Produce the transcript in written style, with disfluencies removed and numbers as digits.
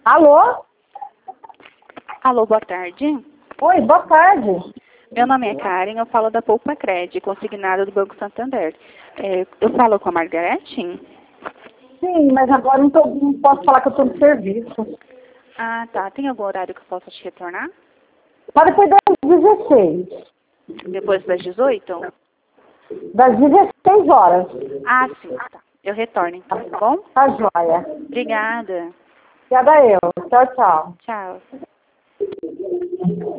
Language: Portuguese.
Alô? Alô, boa tarde. Oi, boa tarde. Meu nome é Karen, eu falo da Poupa Cred, consignado do Banco Santander. Eu falo com a Margarete? Sim, mas agora não posso falar que eu estou no serviço. Ah, tá. Tem algum horário que eu possa te retornar? Mas depois das 16. Depois das 18? Das 16 horas. Ah, sim, tá. Eu retorno então, tá bom? Tá joia. Obrigada. Obrigada eu. Tchau, tchau. Tchau.